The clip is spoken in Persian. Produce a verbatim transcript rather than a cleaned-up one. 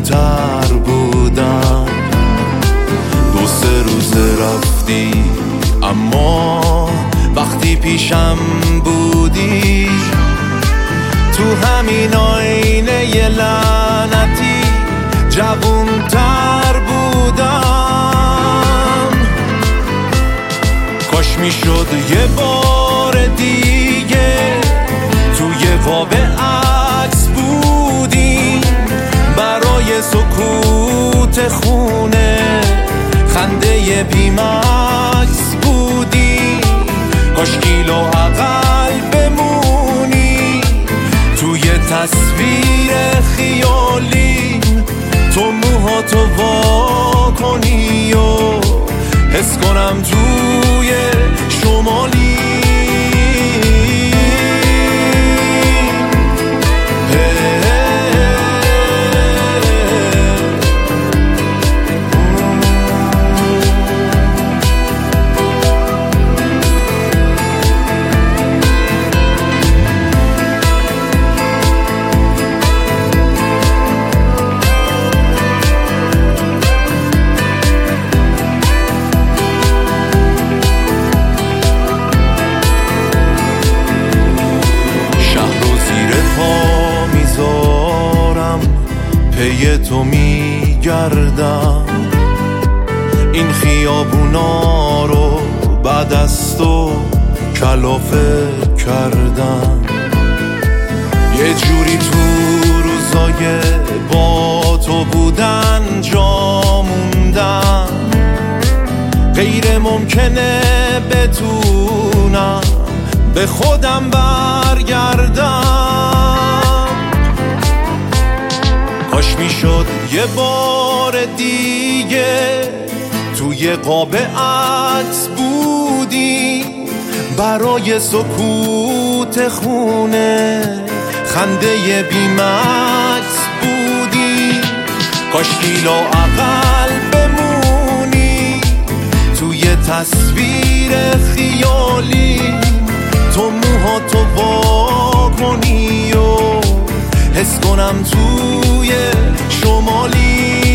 جوونتر بودم. دو سه روز رفتی اما وقتی پیشم بودی تو همین آینه ی لعنتی جوونتر بودم. کاش میشد یه بار دیگه توی واب عکس بودی، برای سکوت خونه خنده بیمکس بودی. کاش کیلو اقل بمونی توی تصویر خیالی، تو موهاتو وا کنی و حس کنم توی شمالی. پی تو میگردم، این خیابونا رو بعد از تو کلافه کردم. یه جوری تو روزای با تو بودن جا موندم، غیر ممکنه بتونم به خودم برگردم. کاش میشد یه بار دیگه توی قاب عکس بودی، برای سکوت خونه خنده بیمکس بودی. کاش کیلو اقل بمونی توی تصویر خیالی، تو موهاتو وا کنی و حس کنم توی شمالی.